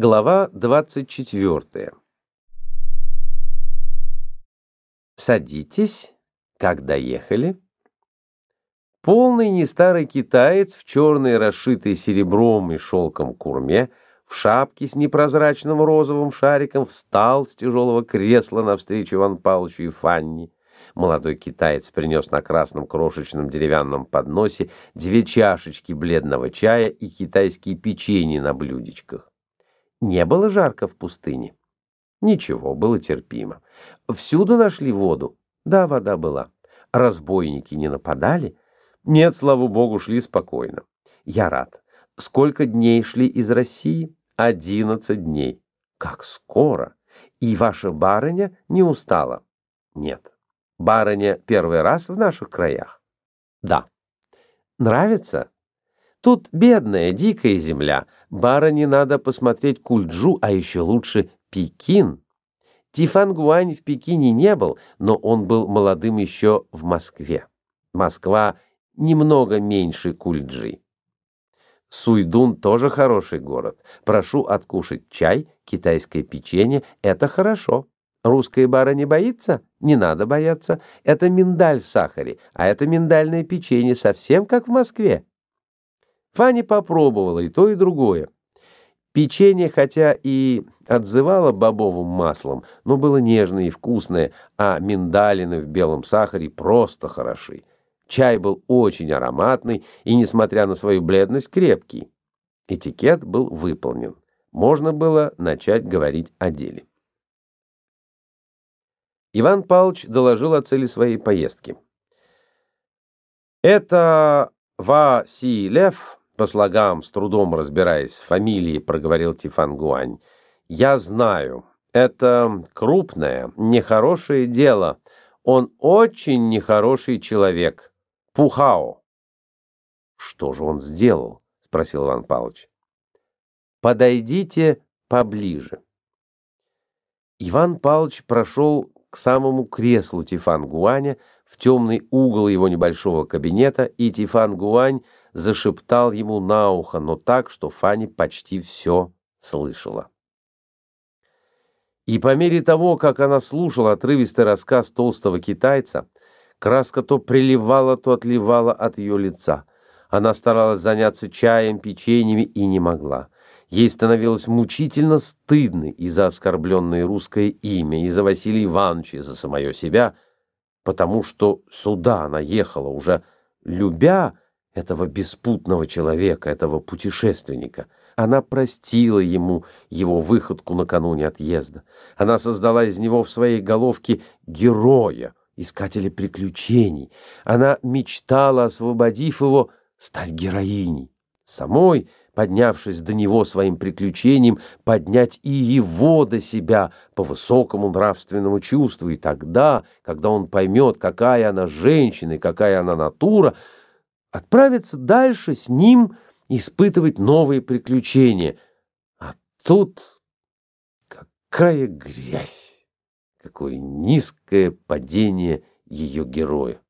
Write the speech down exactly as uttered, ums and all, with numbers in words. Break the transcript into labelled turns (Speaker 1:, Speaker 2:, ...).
Speaker 1: Глава двадцать четвёртая. Садитесь, как доехали. Полный нестарый китаец в черной, расшитой серебром и шелком курме, в шапке с непрозрачным розовым шариком, встал с тяжелого кресла навстречу Ивану Павловичу и Фанне. Молодой китаец принес на красном крошечном деревянном подносе две чашечки бледного чая и китайские печенья на блюдечках. Не было жарко в пустыне? Ничего, было терпимо. Всюду нашли воду? Да, вода была. Разбойники не нападали? Нет, слава богу, шли спокойно. Я рад. Сколько дней шли из России? Одиннадцать дней. Как скоро! И ваша барыня не устала? Нет. Барыня первый раз в наших краях? Да. Нравится? Тут бедная, дикая земля. Барыне надо посмотреть Кульджу, а еще лучше Пекин. Тифангуань в Пекине не был, но он был молодым еще в Москве. Москва немного меньше Кульджи. Суйдун тоже хороший город. Прошу откушать чай, китайское печенье. Это хорошо. Русская барыня боится? Не надо бояться. Это миндаль в сахаре, а это миндальное печенье совсем как в Москве. Фанни попробовала и то, и другое. Печенье, хотя и отзывало бобовым маслом, но было нежное и вкусное, а миндалины в белом сахаре просто хороши. Чай был очень ароматный и, несмотря на свою бледность, крепкий. Этикет был выполнен. Можно было начать говорить о деле. Иван Павлович доложил о цели своей поездки. «Это Василев», по слогам, с трудом разбираясь с фамилией, проговорил Тифангуань. «Я знаю, это крупное, нехорошее дело. Он очень нехороший человек. Пухао». «Что же он сделал?» — спросил Иван Павлович. «Подойдите поближе». Иван Павлович прошел к самому креслу Тифангуаня, в темный угол его небольшого кабинета, и Тифангуань зашептал ему на ухо, но так, что Фанни почти все слышала. И по мере того, как она слушала отрывистый рассказ толстого китайца, краска то приливала, то отливала от ее лица. Она старалась заняться чаем, печеньями и не могла. Ей становилось мучительно стыдно и за оскорбленное русское имя, и за Василия Ивановича, и за самое себя, потому что сюда она ехала, уже любя этого беспутного человека, этого путешественника. Она простила ему его выходку накануне отъезда. Она создала из него в своей головке героя, искателя приключений. Она мечтала, освободив его, стать героиней. Самой, поднявшись до него своим приключением, поднять и его до себя по высокому нравственному чувству. И тогда, когда он поймет, какая она женщина и какая она натура, отправиться дальше с ним испытывать новые приключения. А тут какая грязь, какое низкое падение ее героя.